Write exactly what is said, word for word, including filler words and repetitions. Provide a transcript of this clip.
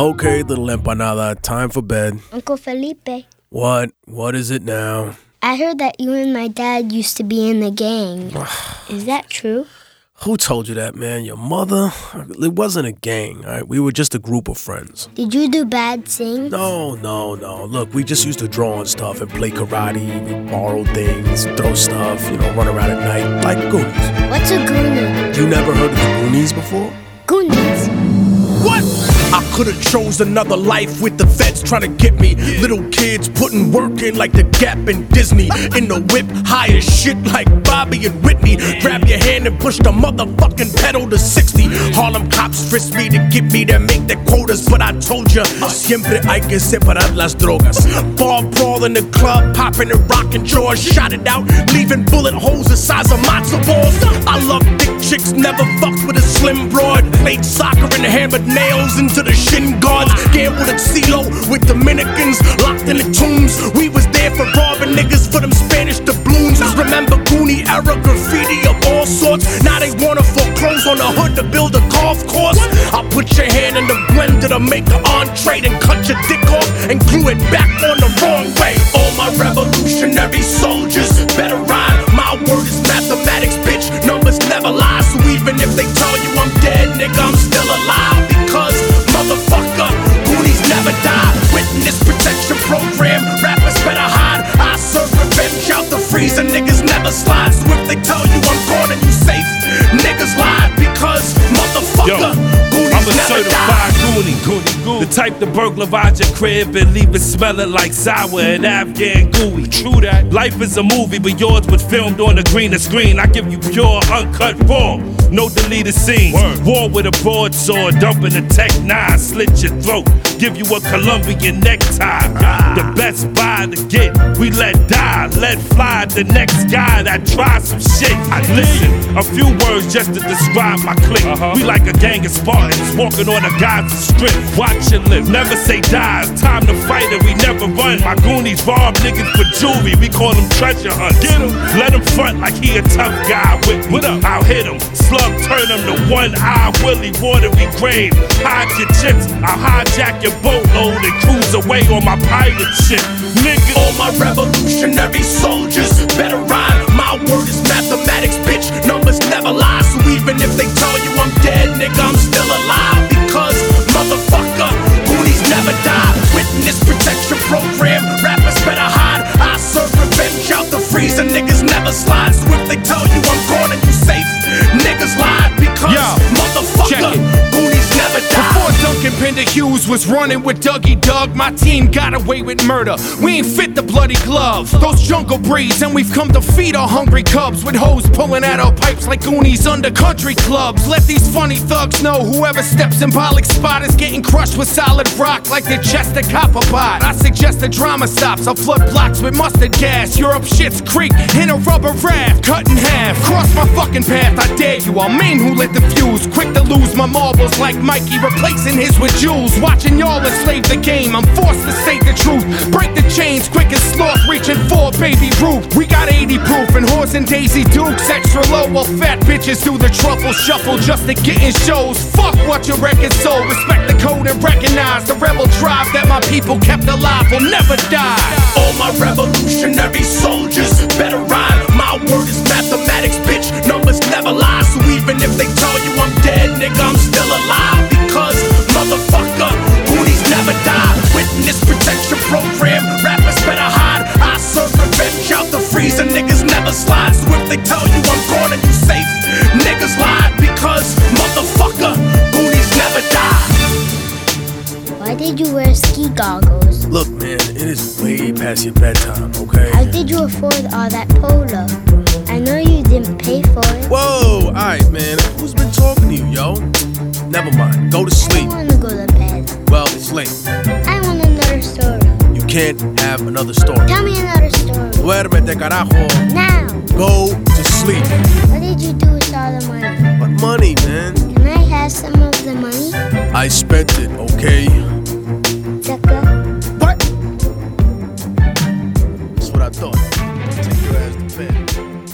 Okay, little empanada, time for bed. Uncle Felipe. What? What is it now? I heard that you and my dad used to be in the gang. Is that true? Who told you that, man? Your mother? It wasn't a gang, all right? We were just a group of friends. Did you do bad things? No, no, no. Look, we just used to draw on stuff and play karate. We borrow things, throw stuff, you know, run around at night, like Goonies. What's a Goonie? You never heard of the Goonies before? Goonies. What? I could've chose another life with the feds trying to get me. Little kids putting work in like the Gap and Disney. In the whip, high as shit like Bobby and Whitney. Grab your hand and push the motherfucking pedal to sixty. Harlem cops frisk me to get me to make their quotas. But I told ya, siempre hay que separar las drogas. Bar brawl in the club, popping and rocking jaws. Shot it out, leaving bullet holes the size of matzo balls. I love thick chicks, never fucked with a slim broad. Played soccer and hammered nails into the shin guards. Gambled at CeeLo with Dominicans locked in the tombs. We was there for robbing niggas for them Spanish doubloons. Remember Goonie era graffiti of all sorts. Now they wanna foreclose on the hood to build a golf course. I'll put your hand in the blender to make an entree, and cut your dick off and glue it back on the wrong way. All my revolutionary soldiers better rhyme. My word is mathematics, bitch. Numbers never lie. So even if they tell you I'm dead, nigga, I'm still alive. Because motherfucker, Goonies never die. Witness protection program, rappers better hide. I serve revenge out the freezer, niggas never slide. So if they tell you I'm gone and you safe, niggas lie. Because motherfucker, Goonies I'm a never certified die. Goonie, Goonie, Goonie. The type to burglarize your crib and leave it smelling like sour and Afghan gooey. True that. Life is a movie, but yours was filmed on the greener screen. I give you pure, uncut raw. No deleted scenes. Word. War with a broadsword, dumping a Tech nine, slit your throat, give you a Colombian necktie. Ah. The best buy to get, we let die, let fly the next guy that tries some shit. I listen, a few words just to describe my clique. Uh-huh. We like a gang of Spartans walking on a Gaza strip. Watch your lip, never say die. It's time to fight and we never run. My Goonies rob niggas for jewelry, we call them treasure hunts. Get him, let him front like he a tough guy with me. What up? I'll hit him, slug turn him to one eye Willie, watery grave. Hide your chips, I'll hijack your boatload and cruise away on my pirate ship. Nigga, all my revolutionary soldiers better rhyme. My word is mathematics, bitch. Numbers never lie. So even if they tell you I'm dead, nigga, I'm still alive. Because motherfucker, Goonies never die. Witness protection program, rappers better hide. I serve revenge out the freezer, niggas never slide. So if they tell you I'm gone and you safe, niggas lie. Because Yo, motherfucker, Goonies never die. Before Duncan Pender Hughes was running with Dougie Doug, my team got away with murder. We ain't fit the bloody glove, those jungle breeds, and we've come to feed our hungry cubs with hoes pulling at our pipes like Goonies under country clubs. Let these funny thugs know whoever steps in Bollock's spot is getting crushed with solid rock like the chest of copper bot. I suggest the drama stops. I'll flood blocks with mustard gas. Europe Shit's Creek in a rubber raft, cut in half. Cross my fucking path, I dare you. I'll main who lit the fuse. Quick to lose my marbles like Mikey, replacing his with jewels. Watching y'all enslave the game, I'm forced to say the truth. Break the chains quick as sloth, reaching for baby Ruth. We got eighty proof and Horse and Daisy Dukes extra low, while fat bitches do the truffle shuffle just to get in shows. Fuck what your record sold. Respect the code and recognize the rebel tribe that my people kept alive will never die. All my revolutionary soldiers better rhyme. My word is mathematics, bitch. Numbers never lie. So even if they tell you I'm dead, nigga, I'm still alive. Because motherfucker, Goonies never die. Witness protection program, rappers better hide. I serve revenge out the freezer, niggas never slide. So if they tell you I'm gone and you safe, niggas lie. Because motherfucker, Goonies never die. Why did you wear ski goggles? Look, man, it is way past your bedtime, okay? How did you afford all that polo? I know you didn't pay for it. Whoa, alright, man. Who's been talking to you, yo? Never mind. Go to sleep. I wanna go to bed. Well, it's late. I want another story. You can't have another story. Tell me another story. Duérmete, carajo. Now. Go to sleep. What did you do with all the money? What money, man? Can I have some of the money? I spent it, okay? Sucker. What? That's what I thought. Take your ass to bed.